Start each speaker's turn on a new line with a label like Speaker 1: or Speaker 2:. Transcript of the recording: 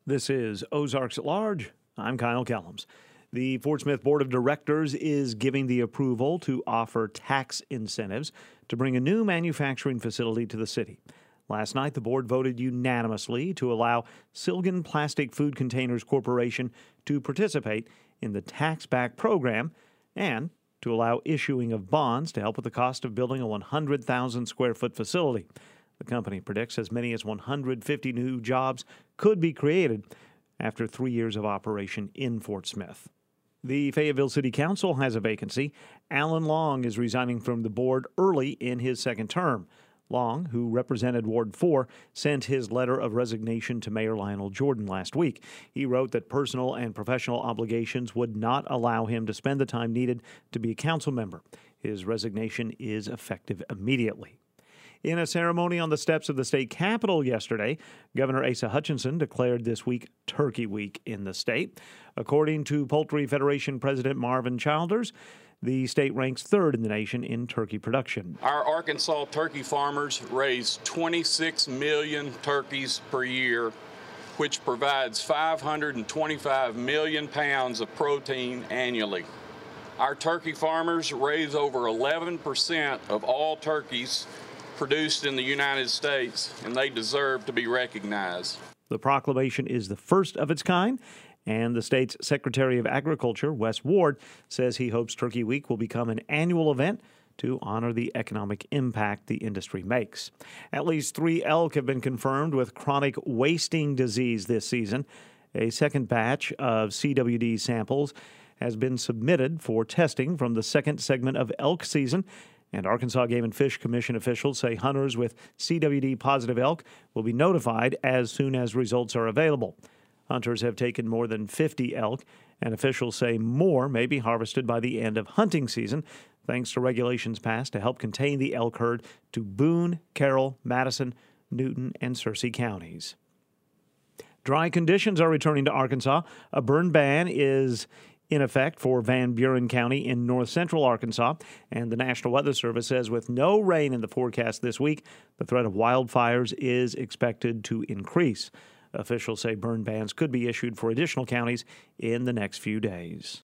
Speaker 1: This is Ozarks at Large. I'm Kyle Kellums. The Fort Smith Board of Directors is giving the approval to offer tax incentives to bring a new manufacturing facility to the city. Last night, the board voted unanimously to allow Silgan Plastic Food Containers Corporation to participate in the tax-back program and to allow issuing of bonds to help with the cost of building a 100,000 square foot facility. The company predicts as many as 150 new jobs could be created after 3 years of operation in Fort Smith. The Fayetteville City Council has a vacancy. Alan Long is resigning from the board early in his second term. Long, who represented Ward 4, sent his letter of resignation to Mayor Lionel Jordan last week. He wrote that personal and professional obligations would not allow him to spend the time needed to be a council member. His resignation is effective immediately. In a ceremony on the steps of the state capitol yesterday, Governor Asa Hutchinson declared this week Turkey Week in the state. According to Poultry Federation President Marvin Childers, the state ranks third in the nation in turkey production.
Speaker 2: Our Arkansas turkey farmers raise 26 million turkeys per year, which provides 525 million pounds of protein annually. Our turkey farmers raise over 11% of all turkeys produced in the United States, and they deserve to be recognized.
Speaker 1: The proclamation is the first of its kind, and the state's Secretary of Agriculture, Wes Ward, says he hopes Turkey Week will become an annual event to honor the economic impact the industry makes. At least 3 elk have been confirmed with chronic wasting disease this season. A second batch of CWD samples has been submitted for testing from the second segment of elk season. And Arkansas Game and Fish Commission officials say hunters with CWD-positive elk will be notified as soon as results are available. Hunters have taken more than 50 elk, and officials say more may be harvested by the end of hunting season, thanks to regulations passed to help contain the elk herd to Boone, Carroll, Madison, Newton, and Searcy counties. Dry conditions are returning to Arkansas. A burn ban is in effect for Van Buren County in north central Arkansas, and the National Weather Service says with no rain in the forecast this week, the threat of wildfires is expected to increase. Officials say burn bans could be issued for additional counties in the next few days.